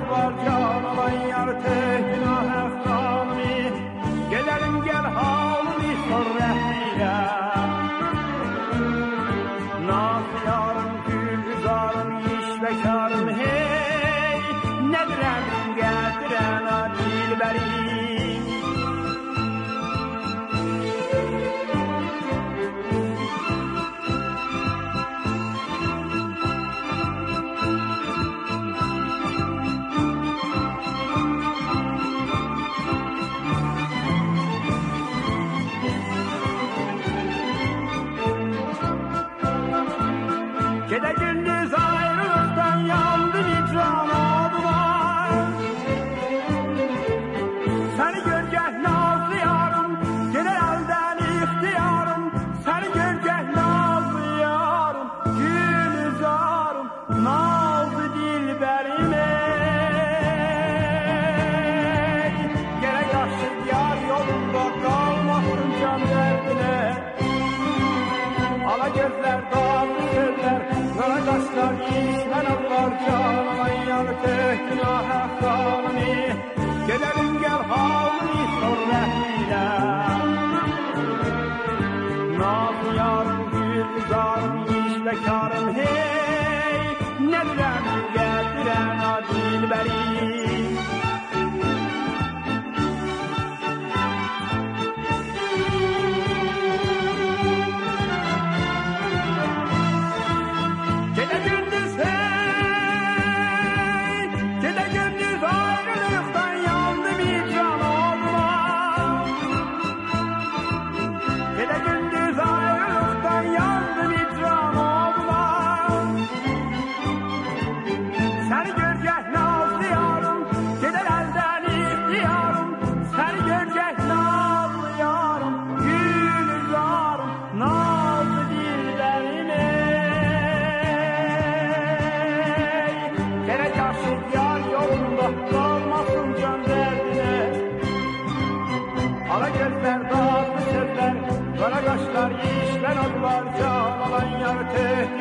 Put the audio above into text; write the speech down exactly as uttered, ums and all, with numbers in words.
adılar can alan yar tehdinah efkanı. Gelelim gel halını sor rəhliyə. Naz yarım gül üzarım iş bekarım hey. Nedirəmin gətirənə dilbərim. Gede gündüz ayrılıktan yandı hicran adılar. Seni görgeh nazlı yarım, gene elden ihtiyarım. Seni görgeh nazlı yarım, gül üzarım, nazlı dilberim ey. Gene yaşlı yar yolunda kalmasın can derdine. Ala gözler dağlı sözler, kara kaşlar işler atlar can alan yar tehdinah efkanı. Gelelim gel halını sor rəhliyə. Nazlı yarım gül üzarım iş bekarım hey. Nedirəmin gətirənə dilbərim. Gede gündüz hey, gede gündüz ayrılıktan yandım hicran adılar. Gede gündüz ayrılıktan yandım hicran adılar. Seni görgeh nazlı yarım, geder elden ihtiyarım. Seni görgeh nazlı yarım, gül üzarım, nazlı dilberim ey. Gene yaşlı yar yolunda kalmasın can derdine. Ala gözler dağlı sözler, kara kaşlar işler adılar can alan yar tehdinah